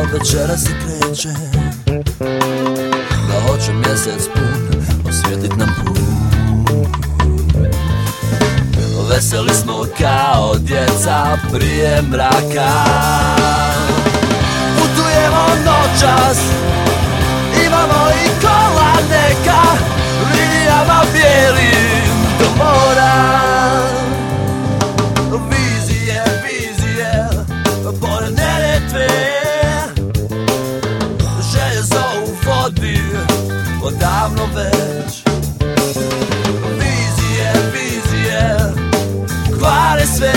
večera se kreće, da hoće mjesec pun osvijetlit nam put. Veseli smo kao djeca prije mraka, putujemo noćas, imamo i kola neka, linijama bijelim do mora. Vizije, vizije, pored Neretve, želje zovu vodi odavno već. Vizije, vizije, kvare sve,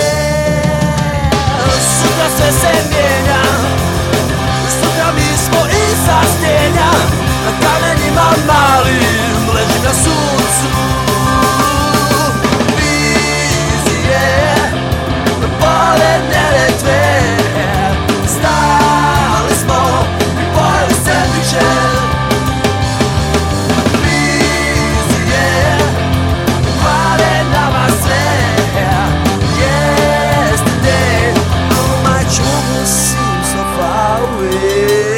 sutra sve se mijenja, sutra mi smo iza stjenja, na kamenjima malim leži na suncu. Vizije, pored Neretve, stali smo i pojeli sendviče. Vizije, kvare nama sve. Yesterday, all my troubles seem so far away.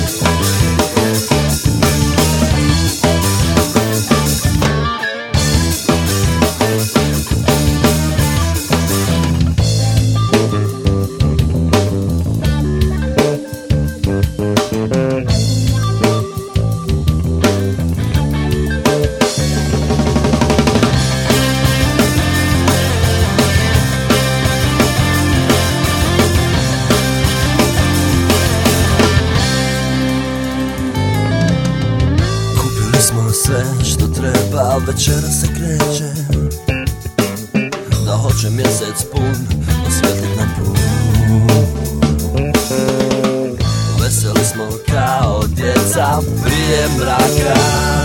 Sve što treba, večera se kreće, da hoće mjesec pun osvijetlit nam put. Veseli smo kao djeca prije mraka.